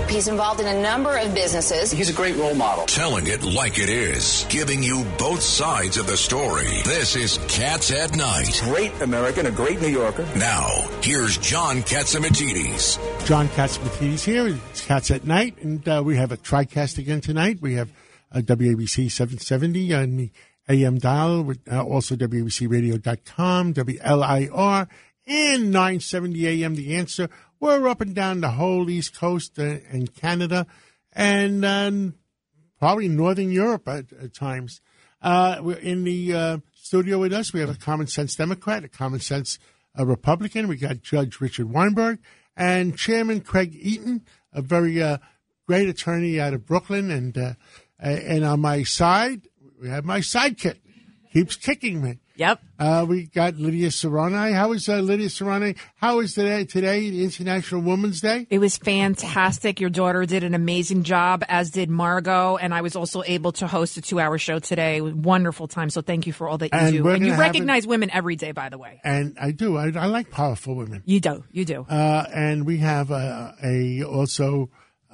He's involved in a number of businesses. He's a great role model. Telling it like it is, giving you both sides of the story. This is Cats at Night. Great American, a great New Yorker. Now, here's John Catsimatidis. John Catsimatidis here. It's Cats at Night, and we have a TriCast again tonight. We have WABC 770 on the AM dial, with also WABCRadio.com, WLIR, and 970 AM The Answer. We're up and down the whole East Coast and Canada, and probably Northern Europe at times. We're in the studio with us. We have a common sense Democrat, a common sense Republican. We got Judge Richard Weinberg and Chairman Craig Eaton, a very great attorney out of Brooklyn. And on my side, we have my sidekick. Keeps kicking me. Yep. We got Lydia Serrani. How is Lydia Serrani? How is today, International Women's Day? It was fantastic. Your daughter did an amazing job, as did Margot, and I was also able to host a 2-hour show today. It was a wonderful time, so thank you for all that you do. And you recognize women every day, by the way. And I do. I like powerful women. You do. You do. And we have also...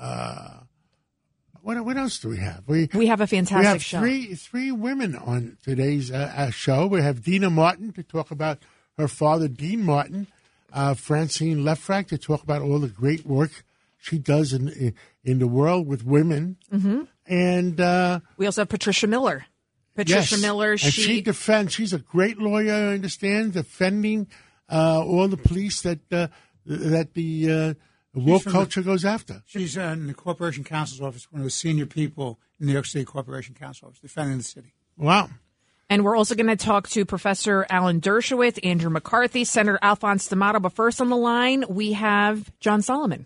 What else do we have? We have a fantastic show. We have three women on today's show. We have Dina Martin to talk about her father, Dean Martin. Francine Lefrak to talk about all the great work she does in the world with women. Mm-hmm. And we also have Patricia Miller. Miller. And she defends. She's a great lawyer, I understand, defending all the police that the woke culture goes after. She's in the Corporation Counsel's office, one of the senior people in the New York City Corporation Counsel office, defending the city. Wow. And we're also going to talk to Professor Alan Dershowitz, Andrew McCarthy, Senator Alphonse D'Amato. But first on the line, we have John Solomon.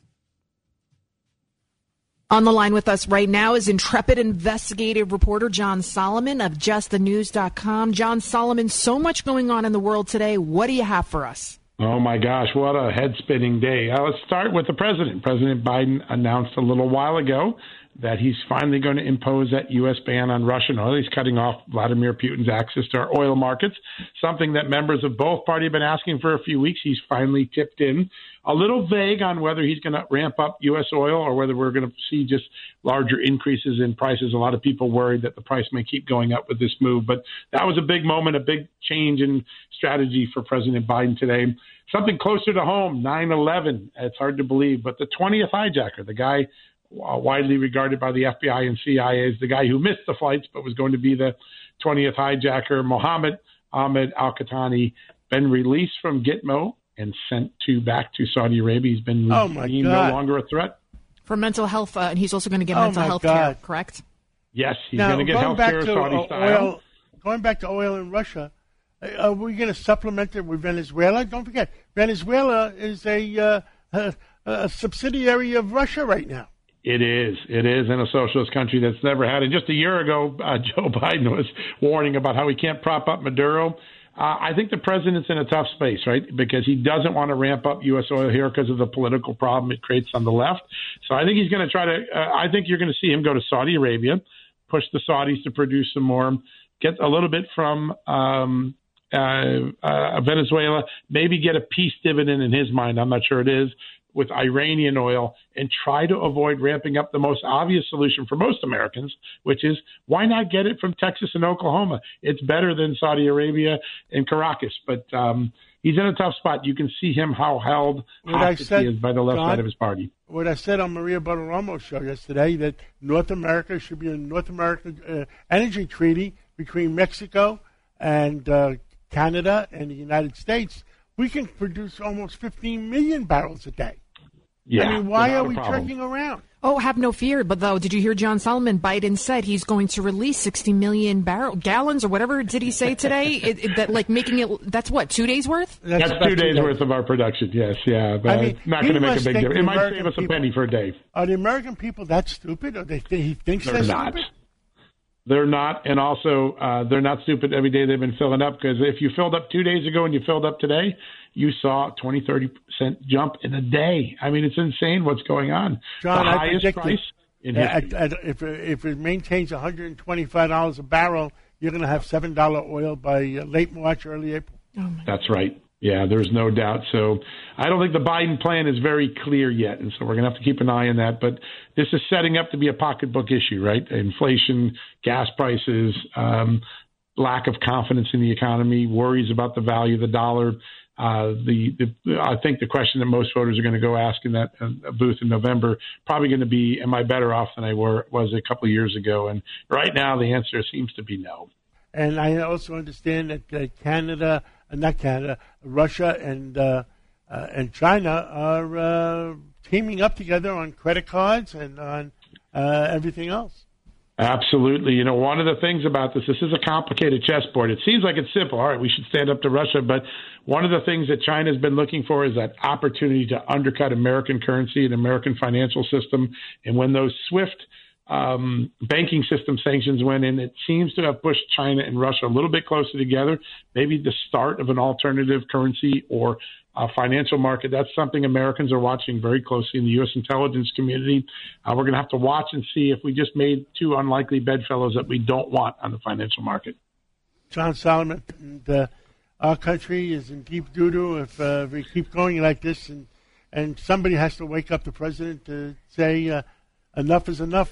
On the line with us right now is intrepid investigative reporter John Solomon of JustTheNews.com. John Solomon, so much going on in the world today. What do you have for us? Oh, my gosh, what a head-spinning day. Let's start with the president. President Biden announced a little while ago that he's finally going to impose that U.S. ban on Russian oil. He's cutting off Vladimir Putin's access to our oil markets, something that members of both parties have been asking for a few weeks. He's finally tipped in. A little vague on whether he's going to ramp up U.S. oil or whether we're going to see just larger increases in prices. A lot of people worried that the price may keep going up with this move. But that was a big moment, a big change in strategy for President Biden today. Something closer to home, 9/11. It's hard to believe. But the 20th hijacker, the guy widely regarded by the FBI and CIA as the guy who missed the flights but was going to be the 20th hijacker, Mohammed Ahmed Al-Qahtani, been released from Gitmo and sent back to Saudi Arabia. He's been no longer a threat. For mental health, and he's also going to get mental health care, correct? Yes, he's going to get health care Saudi style. Going back to oil in Russia, are we going to supplement it with Venezuela? Don't forget, Venezuela is a subsidiary of Russia right now. It is in a socialist country that's never had it. Just a year ago, Joe Biden was warning about how he can't prop up Maduro. I think the president's in a tough space, right? Because he doesn't want to ramp up U.S. oil here because of the political problem it creates on the left. So I think he's going to try to I think you're going to see him go to Saudi Arabia, push the Saudis to produce some more, get a little bit from Venezuela, maybe get a peace dividend in his mind. I'm not sure it is, with Iranian oil, and try to avoid ramping up the most obvious solution for most Americans, which is why not get it from Texas and Oklahoma? It's better than Saudi Arabia and Caracas, but he's in a tough spot. You can see him how held hostage he is by the left side of his party. What I said on Maria Bartiromo's show yesterday, that North America should be a North American energy treaty between Mexico and Canada and the United States. We can produce almost 15 million barrels a day. Yeah, I mean, why are we trekking around? Oh, have no fear. But though, did you hear John Solomon? Biden said he's going to release 60 million gallons or whatever did he say today? Making it, that's what, 2 days worth? That's 2 days worth of our production, yes, yeah. But not going to make a big difference. It might save us a penny for a day. Are the American people that stupid? Or he thinks they're not stupid? They're not, and also they're not stupid. Every day they've been filling up, because if you filled up 2 days ago and you filled up today, you saw a 20-30% jump in a day. I mean, it's insane what's going on. John, the highest price in history. If it maintains $125 a barrel, you're going to have $7 oil by late March, early April. That's right. Yeah, there's no doubt. So I don't think the Biden plan is very clear yet, and so we're going to have to keep an eye on that. But this is setting up to be a pocketbook issue, right? Inflation, gas prices, lack of confidence in the economy, worries about the value of the dollar. I think the question that most voters are going to go ask in that booth in November probably going to be, am I better off than I was a couple of years ago? And right now the answer seems to be no. And I also understand that Russia and China are teaming up together on credit cards and on everything else. Absolutely. You know, one of the things about this is a complicated chessboard. It seems like it's simple. All right, we should stand up to Russia. But one of the things that China's been looking for is that opportunity to undercut American currency and American financial system. And when those SWIFT banking system sanctions went in, it seems to have pushed China and Russia a little bit closer together, maybe the start of an alternative currency or a financial market. That's something Americans are watching very closely in the U.S. intelligence community. We're going to have to watch and see if we just made two unlikely bedfellows that we don't want on the financial market. John Solomon, our country is in deep doo-doo if we keep going like this, and somebody has to wake up the president to say, enough is enough.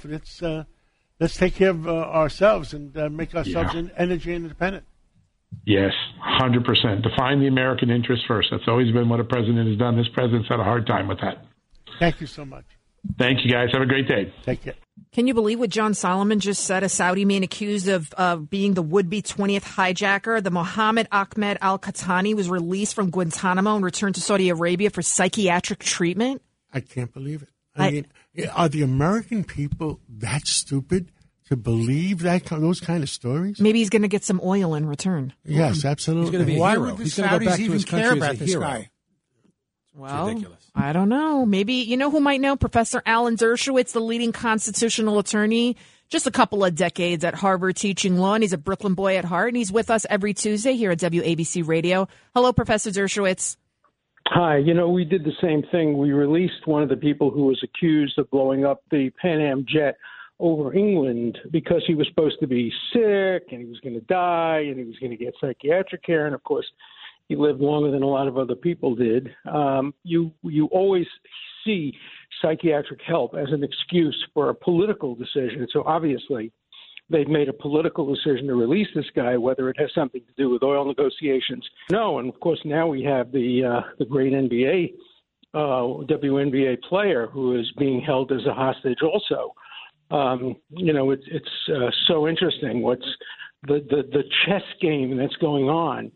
Let's take care of ourselves and make ourselves energy independent. Yes, 100%. Define the American interest first. That's always been what a president has done. This president's had a hard time with that. Thank you so much. Thank you, guys. Have a great day. Take care. Can you believe what John Solomon just said? A Saudi man accused of being the would-be 20th hijacker, the Mohammed Ahmed al-Qahtani, was released from Guantanamo and returned to Saudi Arabia for psychiatric treatment? I can't believe it. I mean, are the American people that stupid to believe those kind of stories? Maybe he's going to get some oil in return. Yes, absolutely. He's going to be a hero. Would the Saudis even care about this guy? Well, ridiculous. I don't know. Maybe, you know who might know? Professor Alan Dershowitz, the leading constitutional attorney, just a couple of decades at Harvard teaching law, and he's a Brooklyn boy at heart, and he's with us every Tuesday here at WABC Radio. Hello, Professor Dershowitz. Hi. You know, we did the same thing. We released one of the people who was accused of blowing up the Pan Am jet over England because he was supposed to be sick and he was going to die and he was going to get psychiatric care. And, of course, he lived longer than a lot of other people did. You always see psychiatric help as an excuse for a political decision. So obviously they've made a political decision to release this guy, whether it has something to do with oil negotiations. No, and of course now we have the great WNBA player who is being held as a hostage also. You know, it's so interesting what's the chess game that's going on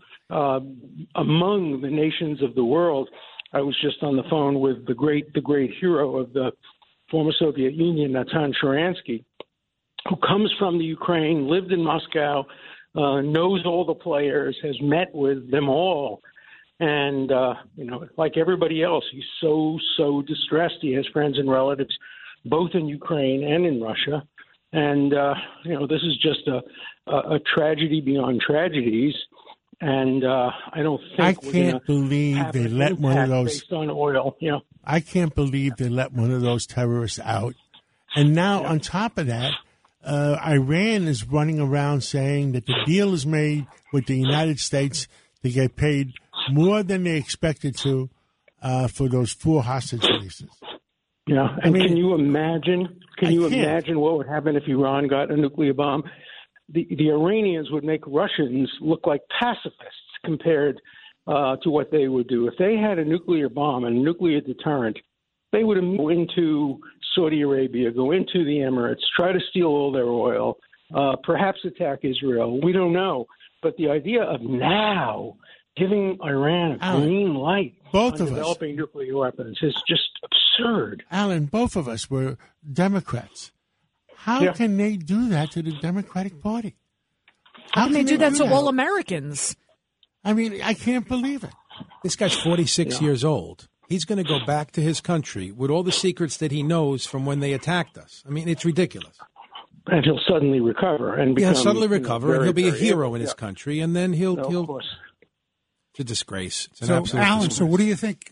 among the nations of the world. I was just on the phone with the great hero of the former Soviet Union, Natan Sharansky, who comes from the Ukraine, lived in Moscow, knows all the players, has met with them all. And, you know, like everybody else, he's so distressed. He has friends and relatives both in Ukraine and in Russia. And, you know, this is just a tragedy beyond tragedies. And I don't think I can't believe they let one of those based on oil. You know, I can't believe they let one of those terrorists out. And now on top of that, Iran is running around saying that the deal is made with the United States to get paid more than they expected to for those 4 hostage releases. Yeah, and I mean, can you imagine? Can you imagine what would happen if Iran got a nuclear bomb? The Iranians would make Russians look like pacifists compared to what they would do. If they had a nuclear bomb and a nuclear deterrent, they would go into Saudi Arabia, go into the Emirates, try to steal all their oil, perhaps attack Israel. We don't know. But the idea of now giving Iran a green light on developing nuclear weapons is just absurd. Alan, both of us were Democrats. How can they do that to the Democratic Party? How can they do that to all Americans? I mean, I can't believe it. This guy's 46 years old. He's going to go back to his country with all the secrets that he knows from when they attacked us. I mean, it's ridiculous. And he'll suddenly recover and become, and he'll be a hero in his country, and then he'll. Of course. It's a disgrace. It's an so, absolute Alan, disgrace. so what do you think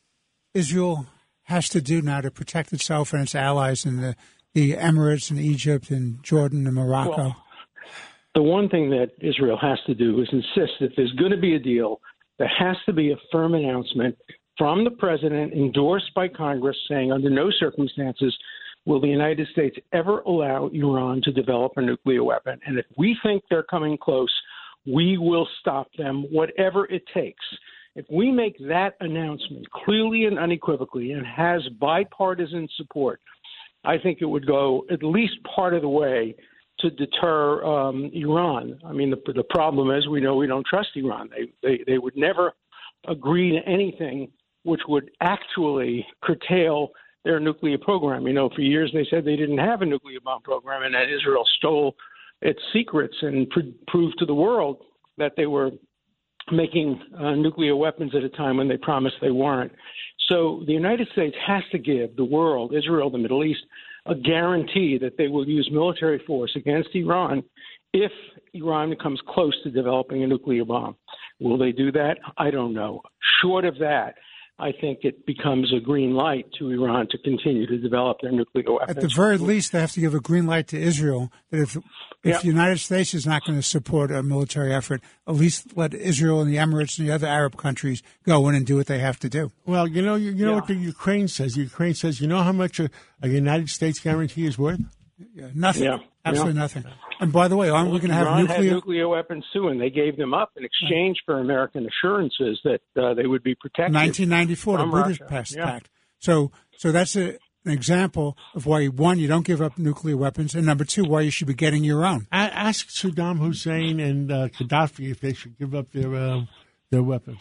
Israel has to do now to protect itself and its allies in the Emirates and Egypt and Jordan and Morocco? Well, the one thing that Israel has to do is insist that there's going to be a deal There has to be a firm announcement from the president, endorsed by Congress, saying under no circumstances will the United States ever allow Iran to develop a nuclear weapon. And if we think they're coming close, we will stop them, whatever it takes. If we make that announcement clearly and unequivocally and has bipartisan support, I think it would go at least part of the way to deter Iran. I mean, the problem is we know we don't trust Iran. They would never agree to anything which would actually curtail their nuclear program. You know, for years they said they didn't have a nuclear bomb program and that Israel stole its secrets and proved to the world that they were making nuclear weapons at a time when they promised they weren't. So the United States has to give the world, Israel, the Middle East, a guarantee that they will use military force against Iran if Iran comes close to developing a nuclear bomb. Will they do that? I don't know. Short of that, I think it becomes a green light to Iran to continue to develop their nuclear weapons. At the very least, they have to give a green light to Israel that if the United States is not going to support a military effort, at least let Israel and the Emirates and the other Arab countries go in and do what they have to do. Well, you know what the Ukraine says? The Ukraine says, you know how much a United States guarantee is worth? Nothing. Yeah. Absolutely nothing. And by the way, aren't we going to have Iran had nuclear weapons too, and they gave them up in exchange for American assurances that they would be protected. 1994, the British Pact. So that's an example of why, one, you don't give up nuclear weapons, and number two, why you should be getting your own. Ask Saddam Hussein and Gaddafi if they should give up their weapons.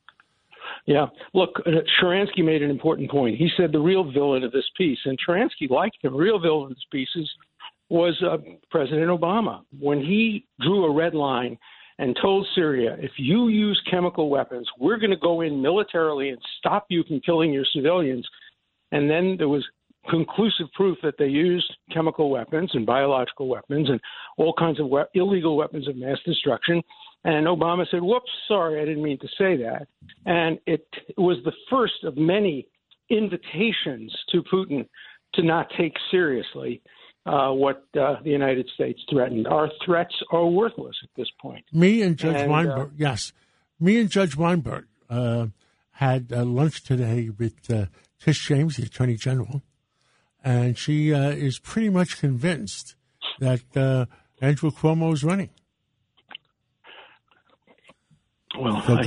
Yeah. Look, Sharansky made an important point. He said the real villain of this piece, and Sharansky liked him, real villain of this piece was President Obama. When he drew a red line and told Syria, if you use chemical weapons, we're going to go in militarily and stop you from killing your civilians. And then there was conclusive proof that they used chemical weapons and biological weapons and all kinds of illegal weapons of mass destruction. And Obama said, whoops, sorry, I didn't mean to say that. And it was the first of many invitations to Putin to not take seriously what the United States threatened. Our threats are worthless at this point. Me and Judge Weinberg had lunch today with Tish James, the Attorney General, and she is pretty much convinced that Andrew Cuomo is running. Well, I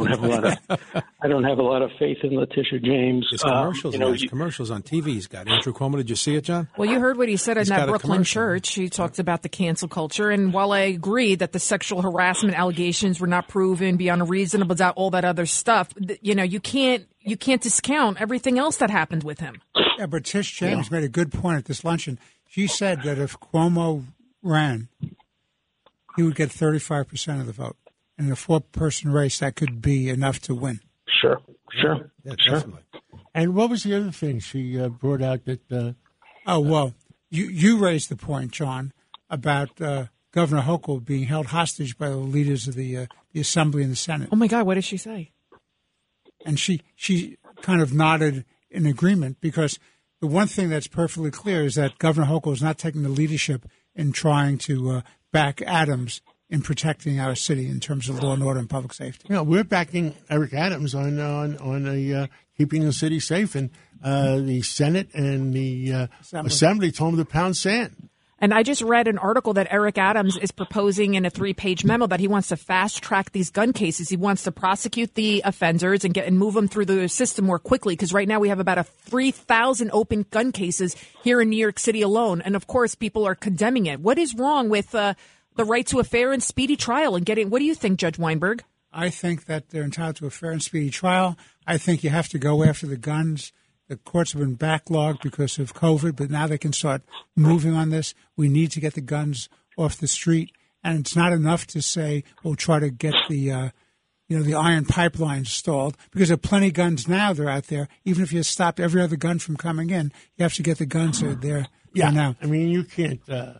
don't have a lot of faith in Letitia James. His commercials, commercials on TV. He's got Andrew Cuomo. Did you see it, John? Well, you heard what he said in that Brooklyn church. He talked about the cancel culture. And while I agree that the sexual harassment allegations were not proven beyond a reasonable doubt, all that other stuff, you can't discount everything else that happened with him. Yeah, but Tish James made a good point at this luncheon. She said that if Cuomo ran, he would get 35% of the vote. In a four-person race, that could be enough to win. Sure. Yeah, definitely. And what was the other thing she brought out that... you raised the point, John, about Governor Hochul being held hostage by the leaders of the Assembly and the Senate. Oh, my God, what did she say? And she kind of nodded in agreement because the one thing that's perfectly clear is that Governor Hochul is not taking the leadership in trying to back Adams in protecting our city in terms of law and order and public safety. We're backing Eric Adams on keeping the city safe, and the Senate and the Assembly told him to pound sand. And I just read an article that Eric Adams is proposing in a 3-page memo that he wants to fast-track these gun cases. He wants to prosecute the offenders and move them through the system more quickly, because right now we have about 3,000 open gun cases here in New York City alone. And, of course, people are condemning it. What is wrong with the right to a fair and speedy trial and getting? What do you think, Judge Weinberg? I think that they're entitled to a fair and speedy trial. I think you have to go after the guns. The courts have been backlogged because of COVID, but now they can start moving on this. We need to get the guns off the street, and it's not enough to say we'll try to get the iron pipeline stalled, because there are plenty of guns now that are out there. Even if you stop every other gun from coming in, you have to get the guns that are there now. I mean, you can't. And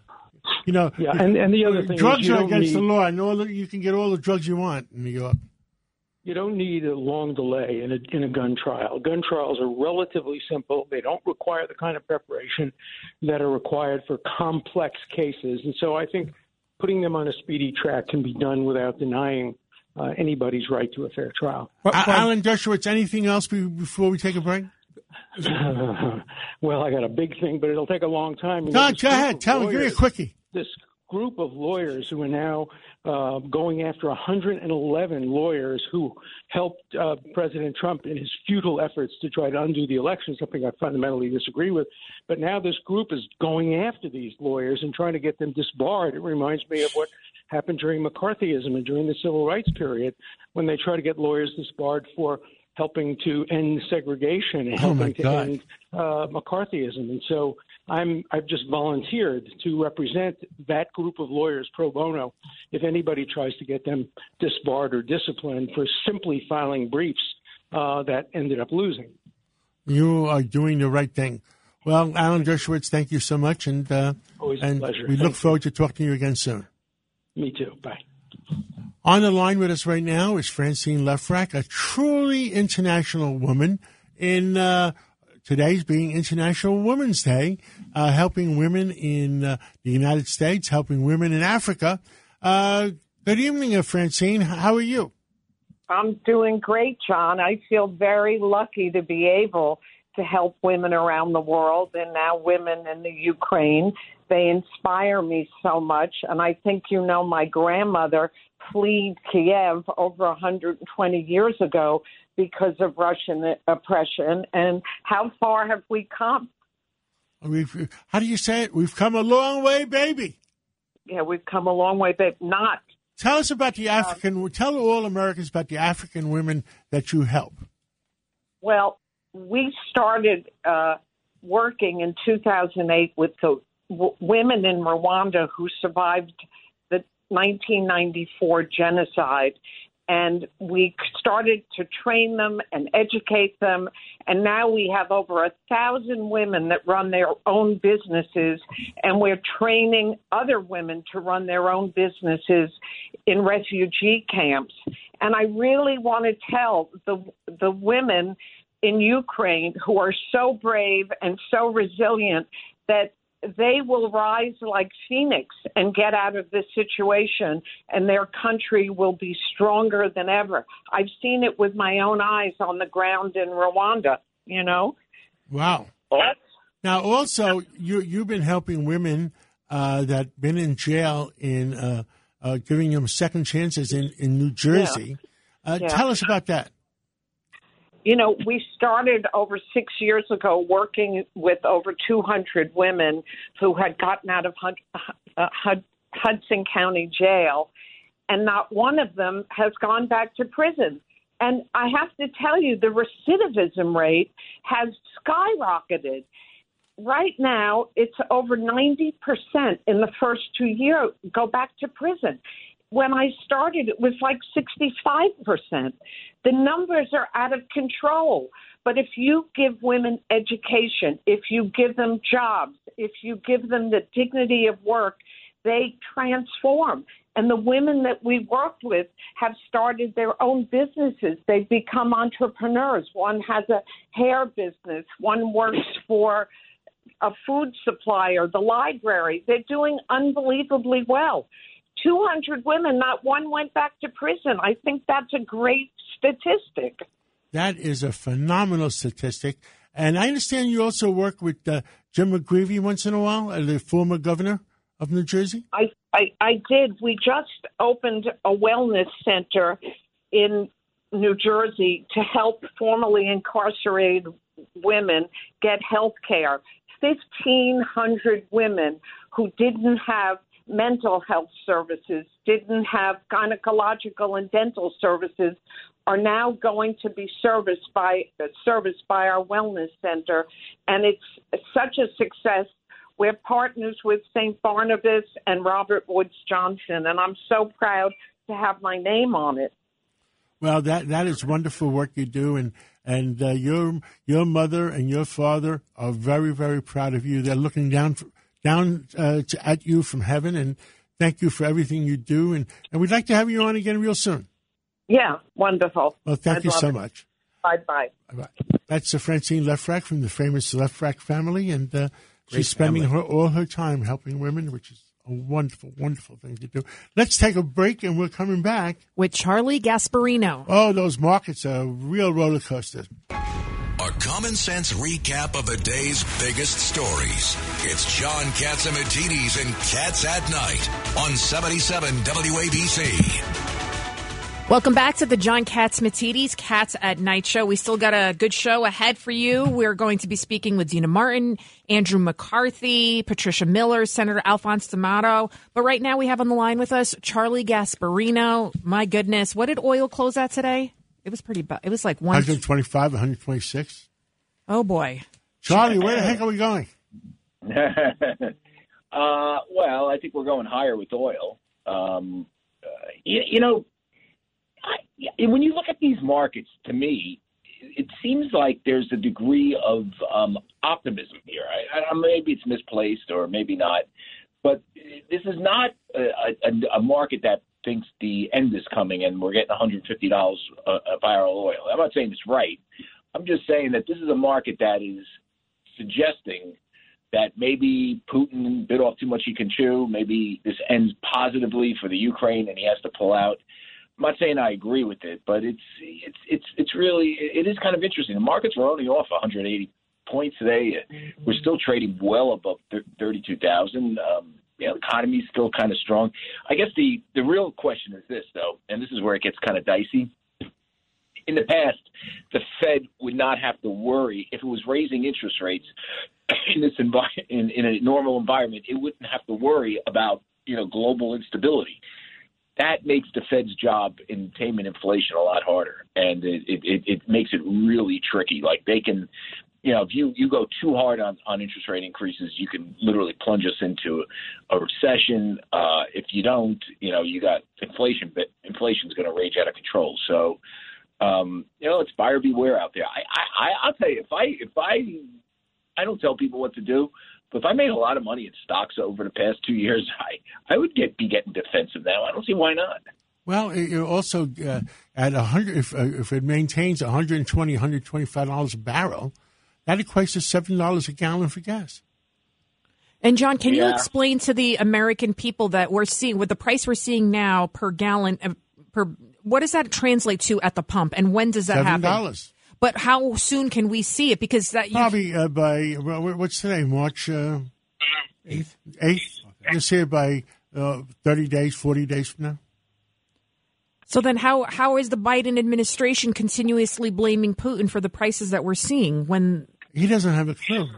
the other thing, drugs are against the law, and you can get all the drugs you want in New York. You don't need a long delay in a gun trial. Gun trials are relatively simple. They don't require the kind of preparation that are required for complex cases. And so I think putting them on a speedy track can be done without denying anybody's right to a fair trial. Alan Dershowitz, anything else before we take a break? Well, I got a big thing, but it'll take a long time. Go ahead. Tell me. Give me a quickie. This group of lawyers who are now going after 111 lawyers who helped President Trump in his futile efforts to try to undo the election, something I fundamentally disagree with. But now this group is going after these lawyers and trying to get them disbarred. It reminds me of what happened during McCarthyism and during the Civil Rights period when they try to get lawyers disbarred for helping to end segregation and helping to end McCarthyism. And so I've just volunteered to represent that group of lawyers pro bono if anybody tries to get them disbarred or disciplined for simply filing briefs that ended up losing. You are doing the right thing. Well, Alan Dershowitz, thank you so much. And, always a pleasure. We look forward to talking to you again soon. Me too. Bye. On the line with us right now is Francine Lefrak, a truly international woman in today's being International Women's Day, helping women in the United States, helping women in Africa. Good evening, Francine. How are you? I'm doing great, John. I feel very lucky to be able to help women around the world and now women in the Ukraine. They inspire me so much. And I think, my grandmother fled Kiev over 120 years ago because of Russian oppression. And how far have we come? How do you say it? We've come a long way, baby. Yeah, we've come a long way, but not. Tell us about the tell all Americans about the African women that you help. Well, we started working in 2008 with the women in Rwanda who survived the 1994 genocide. And we started to train them and educate them. And now we have over 1,000 women that run their own businesses. And we're training other women to run their own businesses in refugee camps. And I really want to tell the women in Ukraine who are so brave and so resilient that they will rise like Phoenix and get out of this situation, and their country will be stronger than ever. I've seen it with my own eyes on the ground in Rwanda, Wow. Now, also, you've been helping women that been in jail in giving them second chances in New Jersey. Yeah. Tell us about that. We started over 6 years ago working with over 200 women who had gotten out of Hudson County Jail, and not one of them has gone back to prison. And I have to tell you, the recidivism rate has skyrocketed. Right now, it's over 90% in the first 2 years go back to prison. When I started, it was like 65%. The numbers are out of control. But if you give women education, if you give them jobs, if you give them the dignity of work, they transform. And the women that we've worked with have started their own businesses. They've become entrepreneurs. One has a hair business. One works for a food supplier, the library. They're doing unbelievably well. 200 women, not one went back to prison. I think that's a great statistic. That is a phenomenal statistic. And I understand you also work with Jim McGreevey once in a while, the former governor of New Jersey? I did. We just opened a wellness center in New Jersey to help formerly incarcerated women get health care. 1,500 women who didn't have mental health services, didn't have gynecological and dental services, are now going to be serviced by our wellness center. And it's such a success. We're partners with St. Barnabas and Robert Woods Johnson, and I'm so proud to have my name on it. Well, that is wonderful work you do, and your mother and your father are very, very proud of you. They're looking down at you from heaven, and thank you for everything you do. And we'd like to have you on again real soon. Yeah, wonderful. Well, thank you so much. Bye-bye. Bye-bye. That's Francine Lefrak from the famous Lefrak family, and she's spending all her time helping women, which is A wonderful, wonderful thing to do. Let's take a break, and we're coming back with Charlie Gasparino. Oh, those markets are real roller coasters. A common sense recap of the day's biggest stories. It's John Catsimatidis and Cats at Night on 77 WABC. Welcome back to the John Catsimatidis Cats at Night show. We still got a good show ahead for you. We're going to be speaking with Dina Martin, Andrew McCarthy, Patricia Miller, Senator Alphonse D'Amato. But right now we have on the line with us Charlie Gasparino. My goodness, what did oil close at today? It was pretty bad. It was like 125, 126. Oh, boy. Charlie, where the heck are we going? Well, I think we're going higher with oil. When you look at these markets, to me, it seems like there's a degree of optimism here. Maybe it's misplaced or maybe not, but this is not a market that thinks the end is coming and we're getting $150 a barrel of oil. I'm not saying it's right. I'm just saying that this is a market that is suggesting that maybe Putin bit off too much he can chew. Maybe this ends positively for the Ukraine and he has to pull out. I'm not saying I agree with it, but it's really kind of interesting. The markets were only off 180 points today. We're still trading well above 32,000. The economy is still kind of strong. I guess the real question is this, though, and this is where it gets kind of dicey. In the past, the Fed would not have to worry if it was raising interest rates in this in a normal environment. It wouldn't have to worry about global instability. That makes the Fed's job in taming inflation a lot harder, and it makes it really tricky. Like they can, if you go too hard on interest rate increases, you can literally plunge us into a recession. If you don't, you got inflation, but inflation's going to rage out of control. So, it's buyer beware out there. I'll tell you, if I don't tell people what to do. But if I made a lot of money in stocks over the past 2 years, I would be getting defensive now. I don't see why not. Well, it also at 100, if it maintains $120, $125 a barrel, that equates to $7 a gallon for gas. And John, can you explain to the American people that we're seeing with the price we're seeing now per gallon? What does that translate to at the pump, and when does that happen? $7. But how soon can we see it? Because that probably by what's today? March 8th. 8th. You'll see it by 30 days, 40 days from now. So then, how is the Biden administration continuously blaming Putin for the prices that we're seeing when he doesn't have a clue?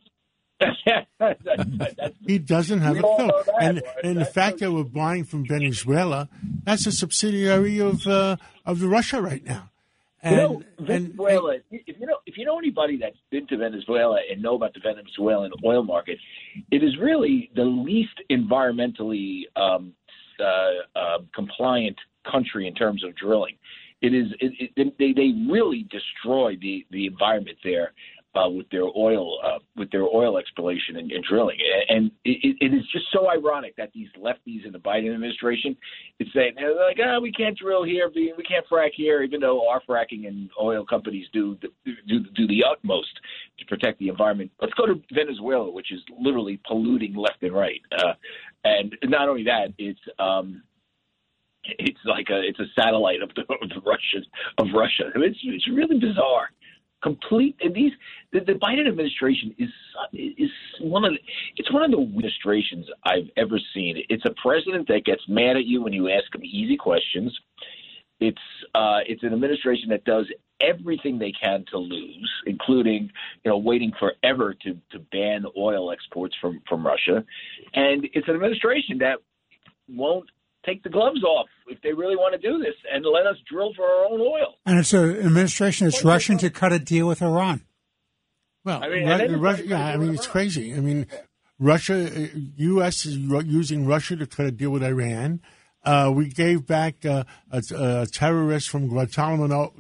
He doesn't have a clue, and the fact that we're buying from Venezuela, that's a subsidiary of the Russia right now. Venezuela. If you know anybody that's been to Venezuela and know about the Venezuelan oil market, it is really the least environmentally compliant country in terms of drilling. It is. They really destroy the environment there with their oil exploration and drilling, and it is just so ironic that these lefties in the Biden administration is saying they're like, we can't drill here, we can't frack here, even though our fracking and oil companies do the utmost to protect the environment. Let's go to Venezuela, which is literally polluting left and right, and not only that, it's a satellite of Russia. I mean, it's really bizarre. The Biden administration is one of the administrations I've ever seen. It's a president that gets mad at you when you ask him easy questions. It's an administration that does everything they can to lose, including waiting forever to ban oil exports from Russia, and it's an administration that won't take the gloves off if they really want to do this and let us drill for our own oil. And it's an administration that's rushing to cut a deal with Iran. Well, it's crazy. I mean, U.S. is using Russia to cut a deal with Iran. We gave back a terrorist from Guantanamo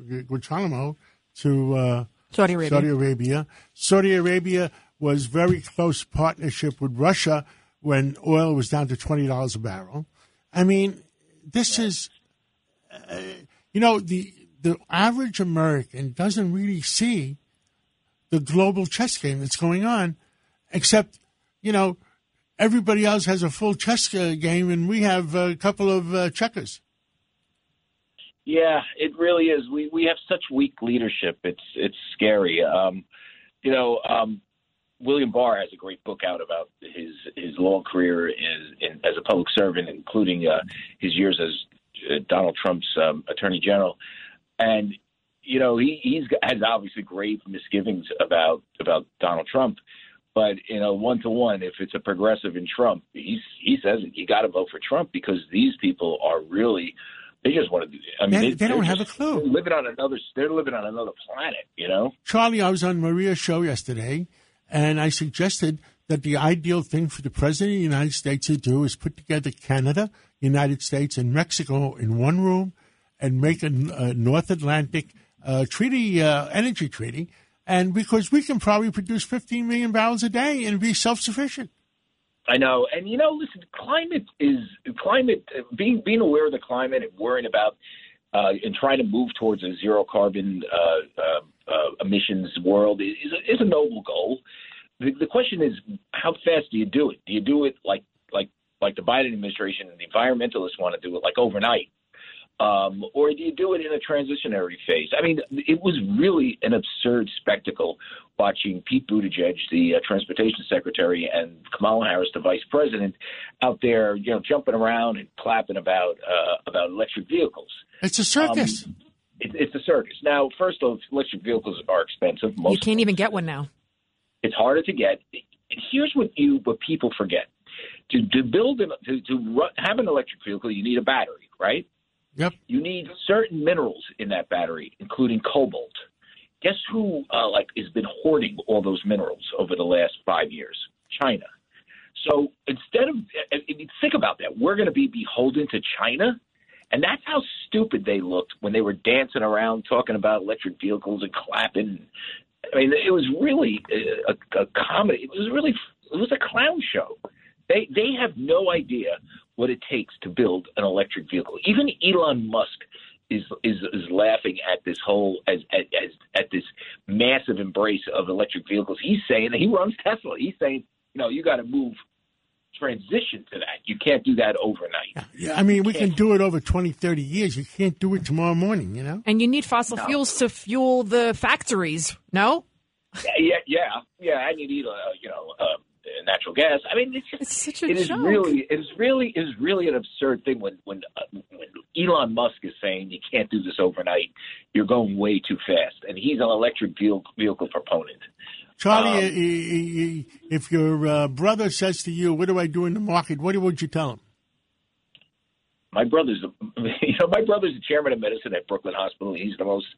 to Saudi Arabia. Saudi Arabia was very close partnership with Russia when oil was down to $20 a barrel. I mean, this is, the average American doesn't really see the global chess game that's going on, except, everybody else has a full chess game, and we have a couple of checkers. Yeah, it really is. We have such weak leadership. It's scary. William Barr has a great book out about his long career as a public servant, including his years as Donald Trump's attorney general. And, he has obviously grave misgivings about Donald Trump. But, 1-to-1, if it's a progressive in Trump, he says you got to vote for Trump because these people are really – they just want to. I mean, they don't have a clue. They're living on another planet. Charlie, I was on Maria's show yesterday, and I suggested that the ideal thing for the president of the United States to do is put together Canada, United States, and Mexico in one room, and make a North Atlantic treaty, energy treaty, and because we can probably produce 15 million barrels a day and be self-sufficient. I know. And, listen, being aware of the climate and worrying about and trying to move towards a zero carbon emissions world is a noble goal. The question is, how fast do you do it? Do you do it like the Biden administration and the environmentalists want to do it, like overnight? Or do you do it in a transitionary phase? I mean, it was really an absurd spectacle watching Pete Buttigieg, the transportation secretary, and Kamala Harris, the vice president, out there, jumping around and clapping about electric vehicles. It's a circus. It's a circus. Now, first off, electric vehicles are expensive. You can't even get one now. It's harder to get. Here's what people forget: to have an electric vehicle, you need a battery, right? Yep. You need certain minerals in that battery, including cobalt. Guess who has been hoarding all those minerals over the last 5 years? China. So instead of think about that, we're going to be beholden to China, and that's how stupid they looked when they were dancing around talking about electric vehicles and clapping. I mean, it was really a comedy. It was a clown show. They have no idea what it takes to build an electric vehicle. Even Elon Musk is laughing at this whole at this massive embrace of electric vehicles. He's saying that he runs Tesla. He's saying, you got to transition to that. You can't do that overnight. Yeah, I mean, we can do it over 20, 30 years. You can't do it tomorrow morning, And you need fossil fuels to fuel the factories, no? Yeah. And you need natural gas. I mean, it's such a joke. It is really an absurd thing when Elon Musk is saying you can't do this overnight. You're going way too fast, and he's an electric vehicle proponent. Charlie, if your brother says to you, "What do I do in the market?" what would you tell him? My brother's the chairman of medicine at Brooklyn Hospital. He's the most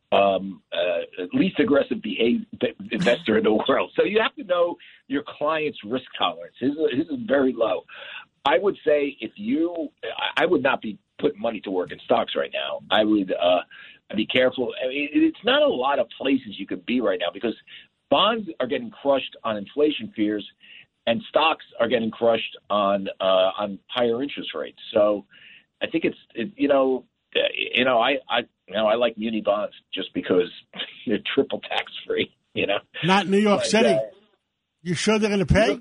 least aggressive investor in the world. So you have to know your client's risk tolerance. His is very low. I would say I would not be putting money to work in stocks right now. I would be careful. I mean, it's not a lot of places you could be right now because bonds are getting crushed on inflation fears, and stocks are getting crushed on higher interest rates. So I think I like muni bonds just because they're triple tax free. Not New York City. You sure they're going to pay?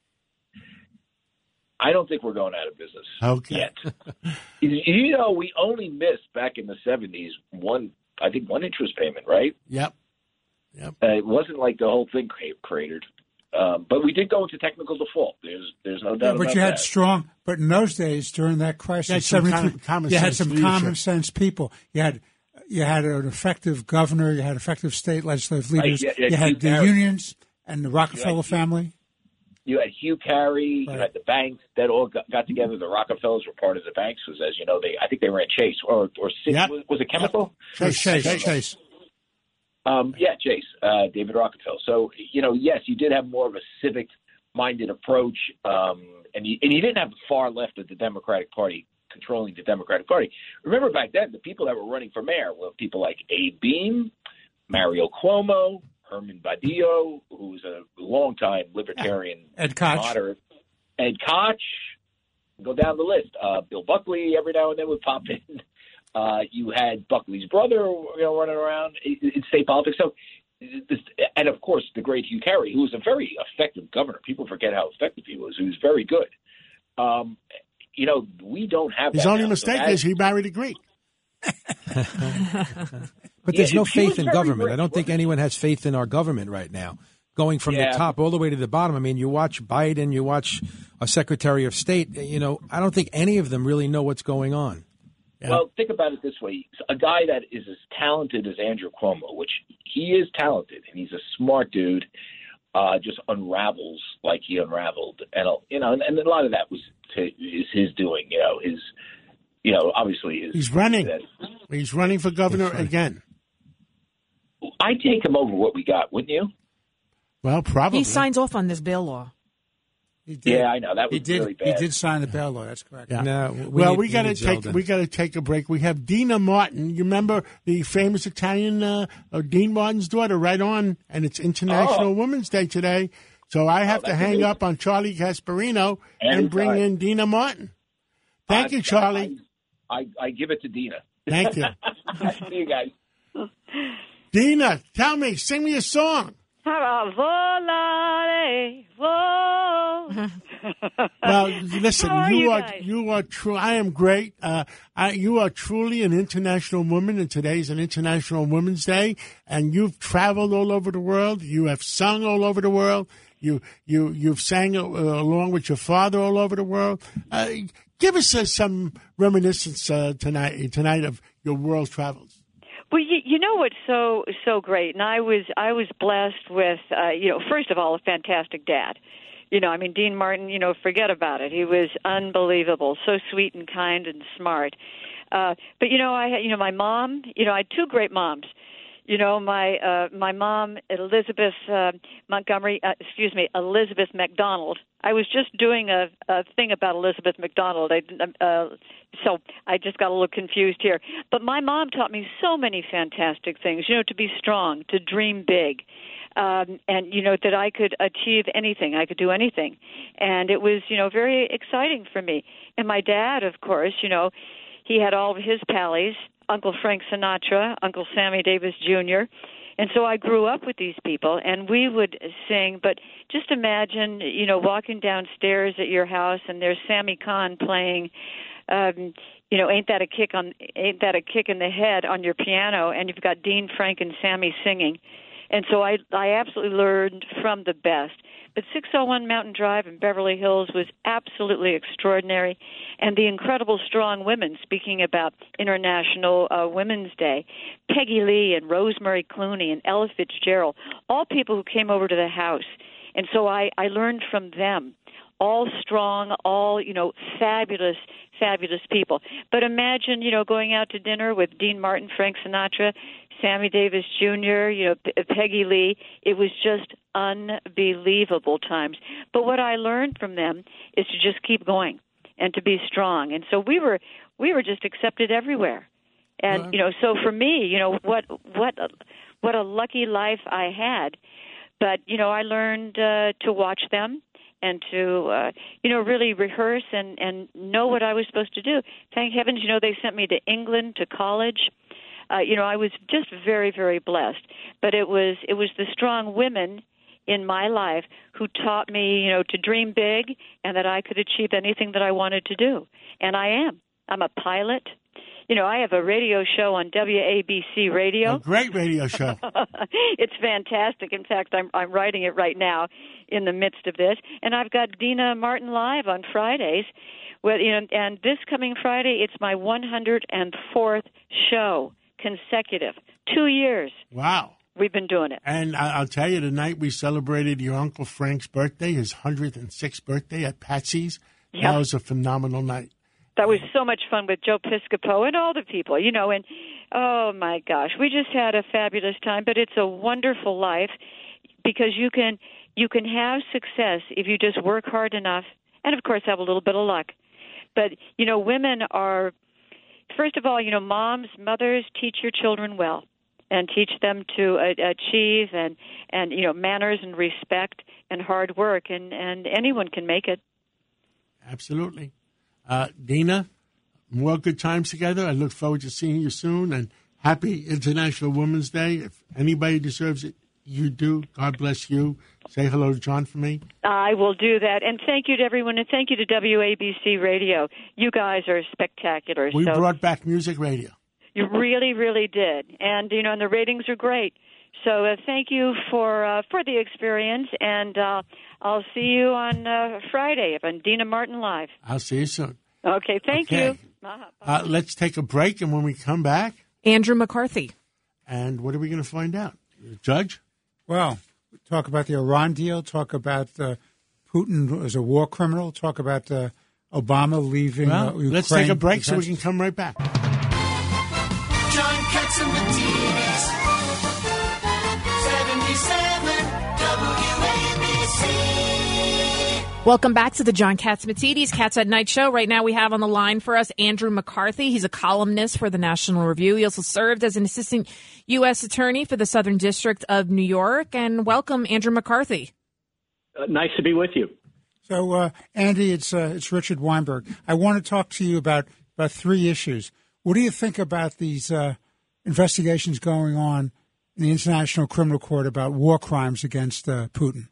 I don't think we're going out of business yet. We only missed back in the 70s one interest payment, right? Yep. It wasn't like the whole thing cratered. But we did go into technical default. There's no doubt about that. But you had strong. But in those days, during that crisis, you had some common sense people. You had an effective governor. You had effective state legislative leaders. Right, you had the unions and the Rockefeller family. You had Hugh Carey. Right. You had the banks that all got together. The Rockefellers were part of the banks. Because as you know, I think they ran Chase or yep. Was it Chemical? Yep. Chase. Chase, David Rockefeller. So, yes, you did have more of a civic-minded approach, and you didn't have the far left of the Democratic Party controlling the Democratic Party. Remember back then, the people that were running for mayor were people like Abe Beame, Mario Cuomo, Herman Badillo, who was a longtime libertarian Ed Koch. Moderate. Ed Koch. Go down the list. Bill Buckley every now and then would pop in. You had Buckley's brother, running around in state politics. So and of course the great Hugh Carey, who was a very effective governor. People forget how effective he was. He was very good. We don't have. His only mistake is he married a Greek. But there's no faith in government. I don't think anyone has faith in our government right now. Going from the top all the way to the bottom. I mean, you watch Biden, you watch a Secretary of State. I don't think any of them really know what's going on. Yeah. Well, think about it this way. A guy that is as talented as Andrew Cuomo, which he is talented, and he's a smart dude, just unravels like he unraveled. And a lot of that is his doing, obviously. He's running. He's running for governor again. I'd take him over what we got, wouldn't you? Well, probably. He signs off on this bail law. He did. Yeah, I know. That was really bad. He did sign the bail law. That's correct. Yeah. No, we got to take a break. We have Dina Martin. You remember the famous Italian Dean Martin's daughter, right on, and it's International Women's Day today. So I have to hang up on Charlie Gasparino and bring in Dina Martin. Thank you, Charlie. I give it to Dina. Thank you. See you guys. Dina, tell me, sing me a song. Well, listen, you are true. I am great. You are truly an international woman, and today is an International Women's Day. And you've traveled all over the world. You have sung all over the world. You've sang along with your father all over the world. Give us some reminiscence tonight of your world travels. Well, you know what's so great, and I was blessed with, first of all, a fantastic dad. Dean Martin, forget about it. He was unbelievable, so sweet and kind and smart. But my mom, I had two great moms. My mom, Elizabeth McDonald. I was just doing a thing about Elizabeth McDonald, so I just got a little confused here. But my mom taught me so many fantastic things, to be strong, to dream big, and, that I could achieve anything. I could do anything. And it was, very exciting for me. And my dad, of course, he had all of his pallies, Uncle Frank Sinatra, Uncle Sammy Davis Jr., and so I grew up with these people, and we would sing. But just imagine, walking downstairs at your house, and there's Sammy Kahn playing, "Ain't That a Kick in the Head" on your piano, and you've got Dean, Frank, and Sammy singing. And so I absolutely learned from the best. But 601 Mountain Drive in Beverly Hills was absolutely extraordinary. And the incredible strong women, speaking about International Women's Day, Peggy Lee and Rosemary Clooney and Ella Fitzgerald, all people who came over to the house. And so I learned from them, all strong, all, fabulous, fabulous people. But imagine, going out to dinner with Dean Martin, Frank Sinatra, Sammy Davis Jr., Peggy Lee. It was just unbelievable times. But what I learned from them is to just keep going and to be strong. And so we were just accepted everywhere. And so for me, what a lucky life I had. But I learned to watch them and to really rehearse and know what I was supposed to do. Thank heavens, they sent me to England to college. I was just very, very blessed. But it was the strong women in my life who taught me, to dream big and that I could achieve anything that I wanted to do. And I am. I'm a pilot. I have a radio show on WABC Radio. A great radio show. It's fantastic. In fact, I'm writing it right now in the midst of this. And I've got Dina Martin Live on Fridays. And this coming Friday, it's my 104th show. Consecutive 2 years. Wow. We've been doing it. And I'll tell you, tonight we celebrated your Uncle Frank's birthday, his 106th birthday at Patsy's. Yep. That was a phenomenal night. That was so much fun with Joe Piscopo and all the people, and oh my gosh, we just had a fabulous time. But it's a wonderful life because you can have success if you just work hard enough and, of course, have a little bit of luck. But, women are... First of all, moms, mothers, teach your children well and teach them to achieve and manners and respect and hard work, and anyone can make it. Absolutely. Dina, more good times together. I look forward to seeing you soon, and happy International Women's Day. If anybody deserves it, You do. God bless you. Say hello to John for me. I will do that. And thank you to everyone, and thank you to WABC Radio. You guys are spectacular. We brought back music radio. You really, really did. And, and the ratings are great. So thank you for the experience, and I'll see you on Friday on Dina Martin Live. I'll see you soon. Okay, thank you. Let's take a break, and when we come back... Andrew McCarthy. And what are we going to find out? Judge? Well, talk about the Iran deal, talk about Putin as a war criminal, talk about Obama leaving Ukraine. Let's take a break so we can come right back. John Catsimatidis, 77 WABC. Welcome back to the John Catsimatidis Cats at Night show. Right now we have on the line for us Andrew McCarthy. He's a columnist for the National Review. He also served as an assistant U.S. attorney for the Southern District of New York. And welcome, Andrew McCarthy. Nice to be with you. So, Andy, it's Richard Weinberg. I want to talk to you about three issues. What do you think about these investigations going on in the International Criminal Court about war crimes against Putin?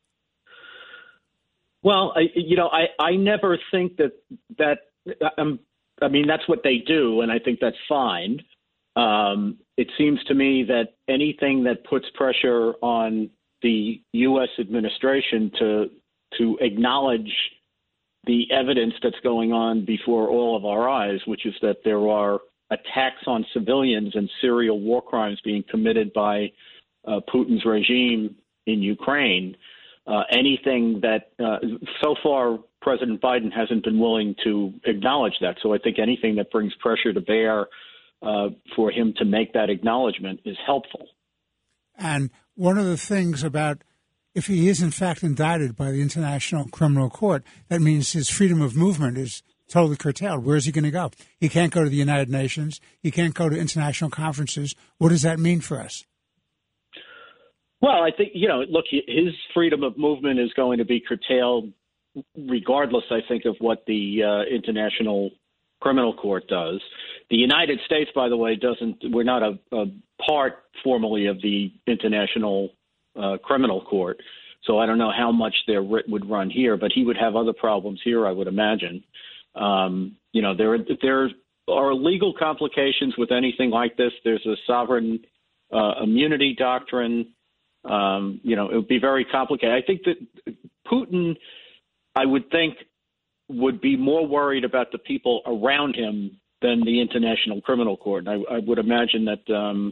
Well, I never think that I mean, that's what they do, and I think that's fine. It seems to me that anything that puts pressure on the U.S. administration to acknowledge the evidence that's going on before all of our eyes, which is that there are attacks on civilians and serial war crimes being committed by Putin's regime in Ukraine. Anything that so far President Biden hasn't been willing to acknowledge that. So I think anything that brings pressure to bear for him to make that acknowledgement is helpful. And one of the things about if he is in fact indicted by the International Criminal Court, that means his freedom of movement is totally curtailed. Where is he going to go? He can't go to the United Nations. He can't go to international conferences. What does that mean for us? Well, I think, look, his freedom of movement is going to be curtailed regardless, I think, of what the International Criminal Court does. The United States, by the way, we're not a part formally of the International Criminal Court. So I don't know how much their writ would run here, but he would have other problems here, I would imagine. There are legal complications with anything like this. There's a sovereign immunity doctrine. It would be very complicated. I think that Putin, I would think, would be more worried about the people around him than the International Criminal Court. And I would imagine that,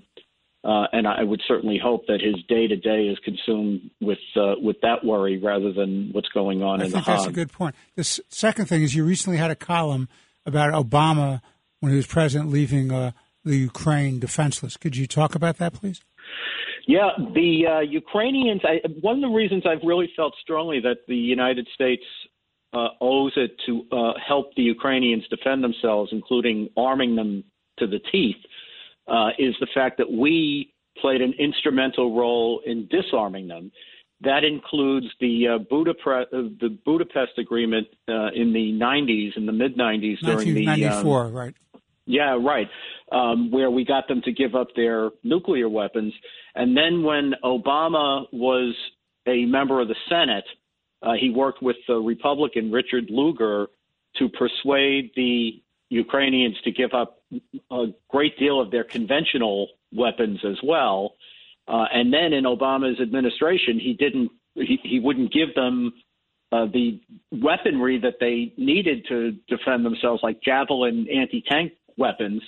and I would certainly hope that his day-to-day is consumed with that worry rather than what's going on in The Hague. I think that's a good point. The second thing is you recently had a column about Obama when he was president leaving the Ukraine defenseless. Could you talk about that, please? Yeah, the Ukrainians, one of the reasons I've really felt strongly that the United States owes it to help the Ukrainians defend themselves, including arming them to the teeth, is the fact that we played an instrumental role in disarming them. That includes the Budapest Agreement in the 90s, in the mid-90s during the 1994, right? Yeah, right, where we got them to give up their nuclear weapons. And then when Obama was a member of the Senate, he worked with the Republican Richard Lugar to persuade the Ukrainians to give up a great deal of their conventional weapons as well. And then in Obama's administration, he wouldn't give them the weaponry that they needed to defend themselves, like Javelin anti-tank weapons.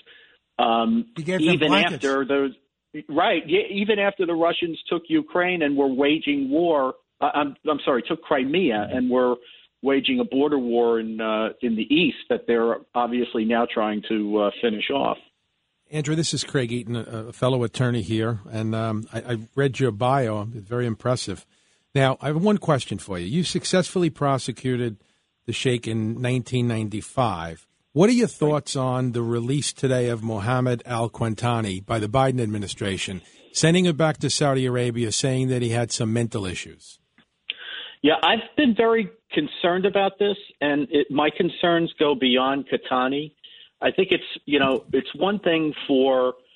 Even after those. Right. Even after the Russians took Ukraine and were waging war, took Crimea and were waging a border war in the east that they're obviously now trying to finish off. Andrew, this is Craig Eaton, a fellow attorney here, and I read your bio. It's very impressive. Now, I have one question for you. You successfully prosecuted the Sheikh in 1995. What are your thoughts on the release today of Mohammed al-Qantani by the Biden administration, sending him back to Saudi Arabia, saying that he had some mental issues? Yeah, I've been very concerned about this, and my concerns go beyond Qantani. I think it's one thing for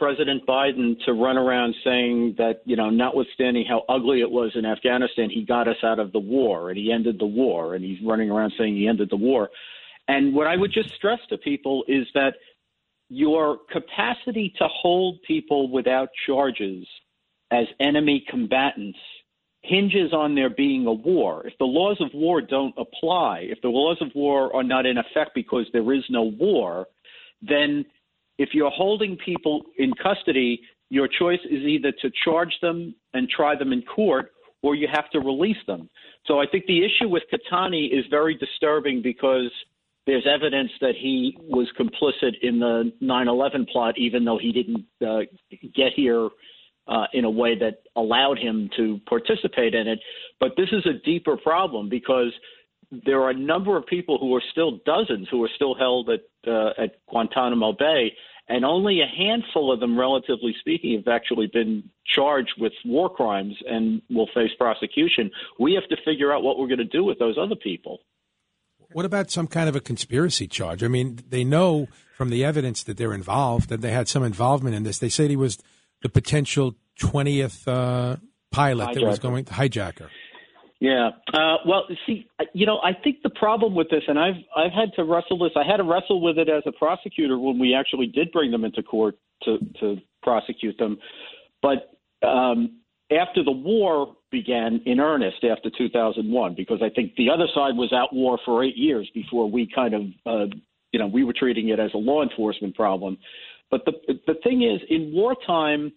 President Biden to run around saying that, notwithstanding how ugly it was in Afghanistan, he got us out of the war and he ended the war, and he's running around saying he ended the war. And what I would just stress to people is that your capacity to hold people without charges as enemy combatants hinges on there being a war. If the laws of war don't apply, if the laws of war are not in effect because there is no war, then if you're holding people in custody, your choice is either to charge them and try them in court, or you have to release them. So I think the issue with Qahtani is very disturbing because there's evidence that he was complicit in the 9/11 plot, even though he didn't get here in a way that allowed him to participate in it. But this is a deeper problem because there are a number of people who are still dozens who are still held at Guantanamo Bay, and only a handful of them, relatively speaking, have actually been charged with war crimes and will face prosecution. We have to figure out what we're going to do with those other people. What about some kind of a conspiracy charge? I mean, they know from the evidence that they're involved, that they had some involvement in this. They said he was the potential 20th pilot that was going to hijacker. Yeah. Well, see, I think the problem with this, and I've had to wrestle this. I had to wrestle with it as a prosecutor when we actually did bring them into court to prosecute them. But after the war began in earnest after 2001, because I think the other side was at war for 8 years before we kind of, we were treating it as a law enforcement problem. But the thing is, in wartime,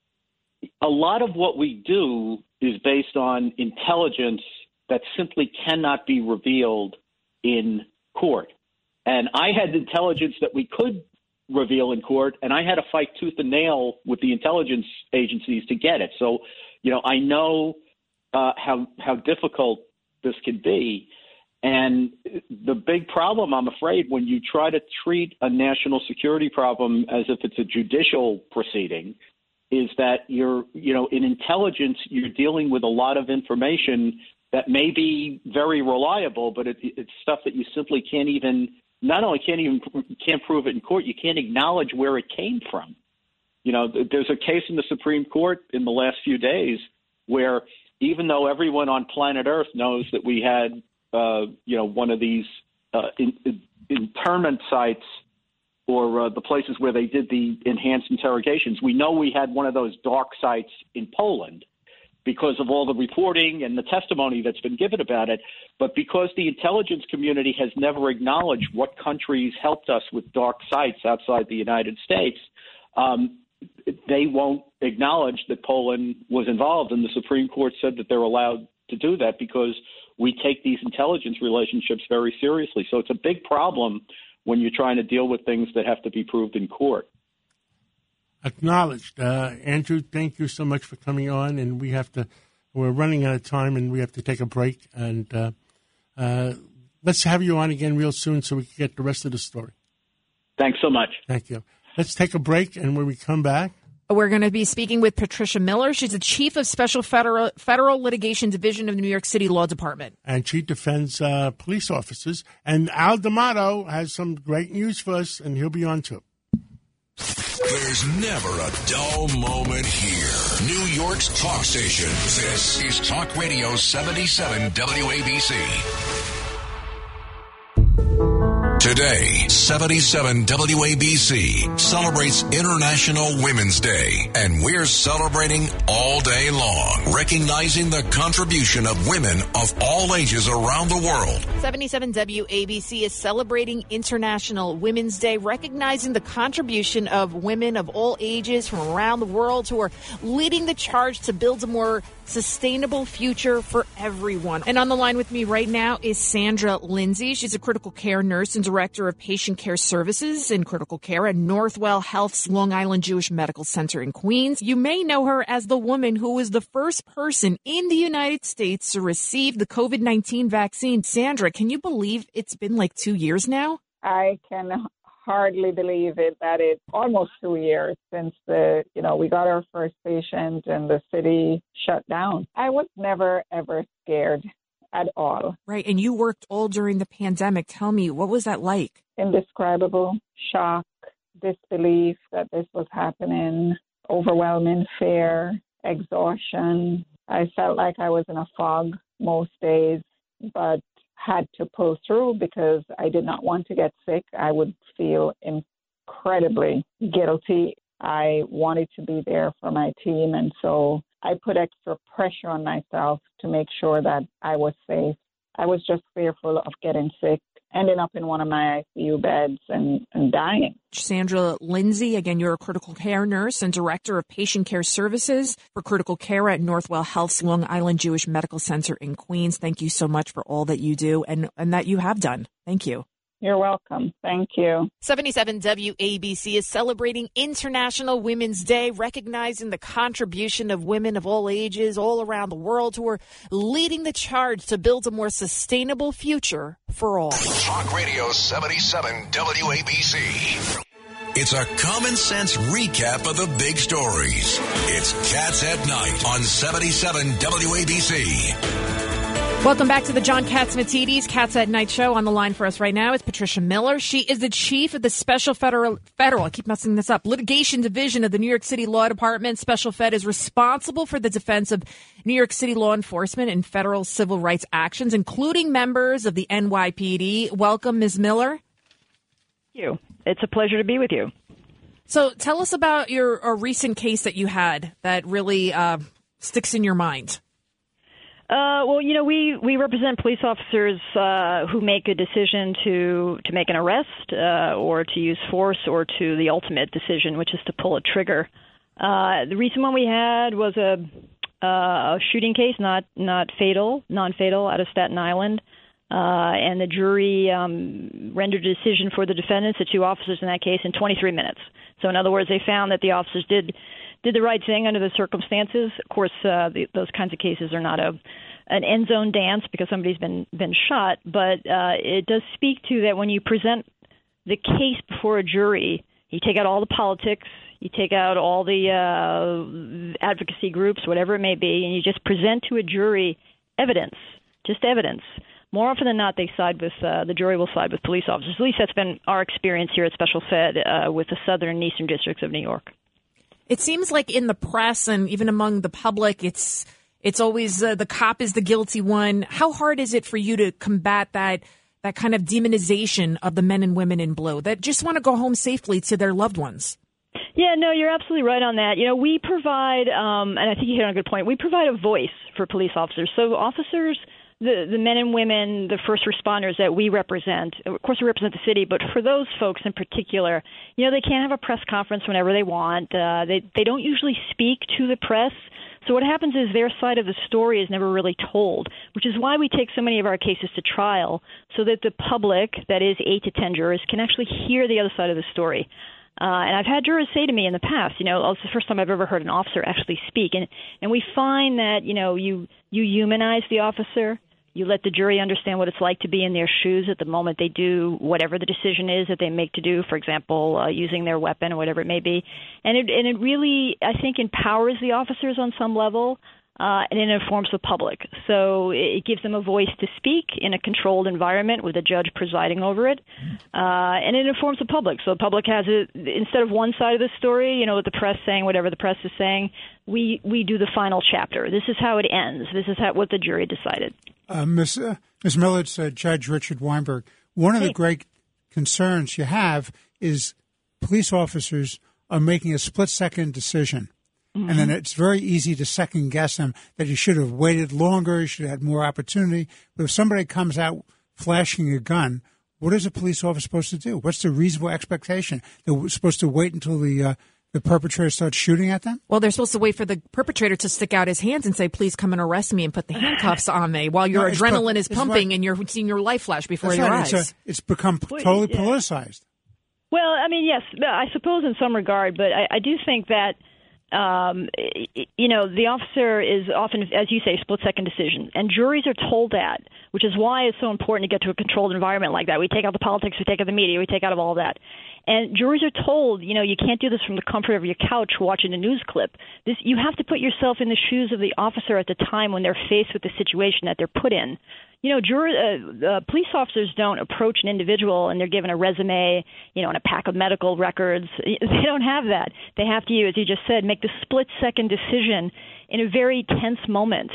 a lot of what we do is based on intelligence that simply cannot be revealed in court. And I had intelligence that we could reveal in court, and I had to fight tooth and nail with the intelligence agencies to get it. So, I know how difficult this can be. And the big problem, I'm afraid, when you try to treat a national security problem as if it's a judicial proceeding, is that in intelligence, you're dealing with a lot of information that may be very reliable, but it's stuff that you simply can't prove it in court. You can't acknowledge where it came from. There's a case in the Supreme Court in the last few days where even though everyone on planet Earth knows that we had, one of these internment sites or the places where they did the enhanced interrogations, we know we had one of those dark sites in Poland because of all the reporting and the testimony that's been given about it. But because the intelligence community has never acknowledged what countries helped us with dark sites outside the United States, they won't acknowledge that Poland was involved. And the Supreme Court said that they're allowed to do that because we take these intelligence relationships very seriously. So it's a big problem when you're trying to deal with things that have to be proved in court. Acknowledged. Andrew, thank you so much for coming on. And we're running out of time and we have to take a break. And let's have you on again real soon so we can get the rest of the story. Thanks so much. Thank you. Let's take a break. And when we come back, we're going to be speaking with Patricia Miller. She's the chief of Special Federal Litigation Division of the New York City Law Department. And she defends police officers. And Al D'Amato has some great news for us, and he'll be on too. There's never a dull moment here. New York's talk station. This is Talk Radio 77 WABC. Today, 77 WABC celebrates International Women's Day, and we're celebrating all day long, recognizing the contribution of women of all ages around the world. 77 WABC is celebrating International Women's Day, recognizing the contribution of women of all ages from around the world who are leading the charge to build a more sustainable future for everyone. And on the line with me right now is Sandra Lindsay. She's a critical care nurse and director of patient care services in critical care at Northwell Health's Long Island Jewish Medical Center in Queens. You may know her as the woman who was the first person in the United States to receive the COVID-19 vaccine. Sandra, can you believe it's been like 2 years now? I can hardly believe it that it's almost 2 years since we got our first patient and the city shut down. I was never, ever scared at all. Right. And you worked all during the pandemic. Tell me, what was that like? Indescribable, shock, disbelief that this was happening, overwhelming fear, exhaustion. I felt like I was in a fog most days, but had to pull through because I did not want to get sick. I would feel incredibly guilty. I wanted to be there for my team, and so I put extra pressure on myself to make sure that I was safe. I was just fearful of getting sick, ending up in one of my ICU beds and dying. Sandra Lindsay, again, you're a critical care nurse and director of patient care services for critical care at Northwell Health's Long Island Jewish Medical Center in Queens. Thank you so much for all that you do and that you have done. Thank you. You're welcome. Thank you. 77 WABC is celebrating International Women's Day, recognizing the contribution of women of all ages all around the world who are leading the charge to build a more sustainable future for all. Talk Radio 77 WABC. It's a common sense recap of the big stories. It's Cats at Night on 77 WABC. Welcome back to the John Catsimatidis Cats at Night show. On the line for us right now is Patricia Miller. She is the chief of the Special Federal, I keep messing this up, Litigation Division of the New York City Law Department. Special Fed is responsible for the defense of New York City law enforcement and federal civil rights actions, including members of the NYPD. Welcome, Ms. Miller. Thank you. It's a pleasure to be with you. So tell us about a recent case that you had that really sticks in your mind. Well, you know, we represent police officers who make a decision to make an arrest or to use force or to the ultimate decision, which is to pull a trigger. The recent one we had was a shooting case, non-fatal, out of Staten Island. And the jury rendered a decision for the defendants, the two officers in that case, in 23 minutes. So in other words, they found that the officers did the right thing under the circumstances. Of course, those kinds of cases are not an end zone dance because somebody's been shot, but it does speak to that when you present the case before a jury, you take out all the politics, you take out all the advocacy groups, whatever it may be, and you just present to a jury evidence, just evidence. More often than not, they side with the jury will side with police officers. At least that's been our experience here at Special Fed with the Southern and Eastern Districts of New York. It seems like in the press and even among the public, it's always the cop is the guilty one. How hard is it for you to combat that kind of demonization of the men and women in blue that just want to go home safely to their loved ones? Yeah, no, you're absolutely right on that. You know, we provide, and I think you hit on a good point, we provide a voice for police officers. So officers, the men and women, the first responders that we represent, of course we represent the city, but for those folks in particular, you know, they can't have a press conference whenever they want. They don't usually speak to the press. So what happens is their side of the story is never really told, which is why we take so many of our cases to trial, so that the public, that is 8 to 10 jurors, can actually hear the other side of the story. And I've had jurors say to me in the past, you know, it's the first time I've ever heard an officer actually speak. And we find that, you know, you humanize the officer. You let the jury understand what it's like to be in their shoes at the moment they do whatever the decision is that they make to do, for example, using their weapon or whatever it may be. And it really, I think, empowers the officers on some level, and it informs the public. So it gives them a voice to speak in a controlled environment with a judge presiding over it, and it informs the public. So the public has it, instead of one side of the story, you know, with the press saying whatever the press is saying, we do the final chapter. This is how it ends. This is what the jury decided. Ms. Miller, it's Judge Richard Weinberg. One of the great concerns you have is police officers are making a split-second decision. Mm-hmm. And then it's very easy to second-guess them that you should have waited longer, you should have had more opportunity. But if somebody comes out flashing a gun, what is a police officer supposed to do? What's the reasonable expectation? They're supposed to wait until the perpetrator starts shooting at them? Well, they're supposed to wait for the perpetrator to stick out his hands and say, please come and arrest me and put the handcuffs on me while your adrenaline is pumping and you're seeing your life flash before your eyes. It's become totally politicized. Well, I mean, yes, I suppose in some regard, but I do think that you know, the officer is often, as you say, split-second decision. And juries are told that, which is why it's so important to get to a controlled environment like that. We take out the politics, we take out the media, we take out of all that. And juries are told, you know, you can't do this from the comfort of your couch watching a news clip. You have to put yourself in the shoes of the officer at the time when they're faced with the situation that they're put in. police officers don't approach an individual and they're given a resume, and a pack of medical records. They don't have that. They have to, as you just said, make the split-second decision in a very tense moment.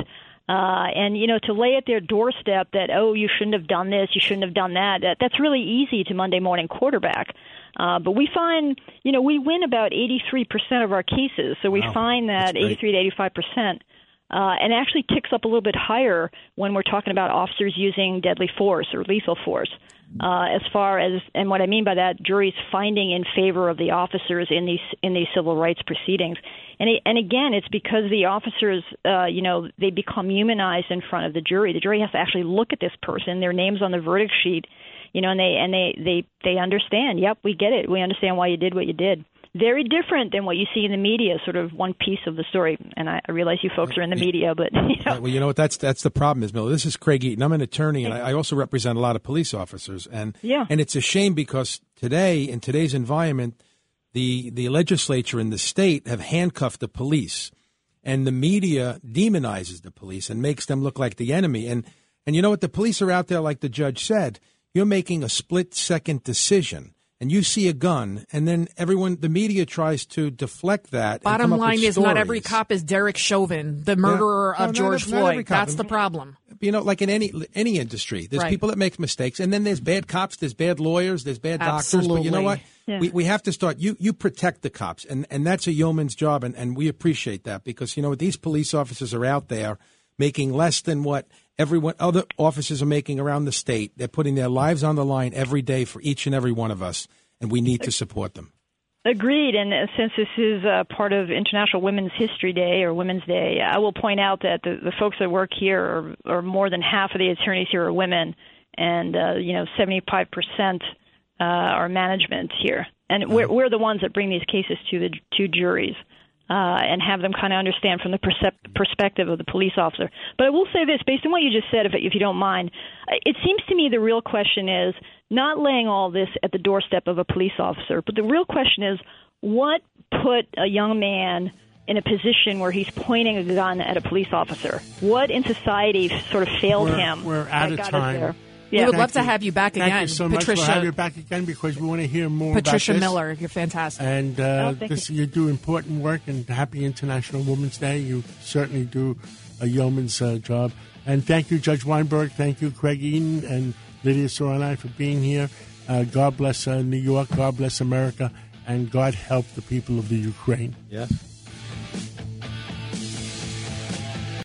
And to lay at their doorstep that, you shouldn't have done this, you shouldn't have done that, that's really easy to Monday morning quarterback. But we find, we win about 83% of our cases. So we find that 83 to 85%. And actually ticks up a little bit higher when we're talking about officers using deadly force or lethal force. As far as, and what I mean by that, juries finding in favor of the officers in these civil rights proceedings. And again, it's because the officers, they become humanized in front of the jury. The jury has to actually look at this person, their name's on the verdict sheet, and they understand. Yep, we get it. We understand why you did what you did. Very different than what you see in the media, sort of one piece of the story. And I realize you folks are in the media, but Well, you know what? That's the problem, is, Miller. This is Craig Eaton. I'm an attorney, and I also represent a lot of police officers. And it's a shame because today, in today's environment, the legislature and the state have handcuffed the police, and the media demonizes the police and makes them look like the enemy. And you know what? The police are out there, like the judge said. You're making a split-second decision. And you see a gun, and then the media tries to deflect that. Bottom line is not every cop is Derek Chauvin, the murderer of George Floyd. That's the problem. Like in any industry, there's people that make mistakes, and then there's bad cops, there's bad lawyers, there's bad doctors. But you know what? Yeah. We have to start. You protect the cops, and that's a yeoman's job, and we appreciate that because, these police officers are out there making less than what other officers are making around the state. They're putting their lives on the line every day for each and every one of us, and we need to support them. Agreed. And since this is part of International Women's History Day or Women's Day, I will point out that the folks that work here are more than half of the attorneys here are women, and 75% are management here. And we're the ones that bring these cases to juries. And have them kind of understand from the perspective of the police officer. But I will say this, based on what you just said, if you don't mind, it seems to me the real question is not laying all this at the doorstep of a police officer, but the real question is what put a young man in a position where he's pointing a gun at a police officer? What in society sort of failed him? We're out of time. Yeah. We would love to have you back again. Thank you so much. Patricia. We'll have you back again because we want to hear more Patricia about this. Miller, you're fantastic. And you do important work, and happy International Women's Day. You certainly do a yeoman's job. And thank you, Judge Weinberg. Thank you, Craig Eaton and Lydia Soranai for being here. God bless New York. God bless America. And God help the people of the Ukraine. Yes.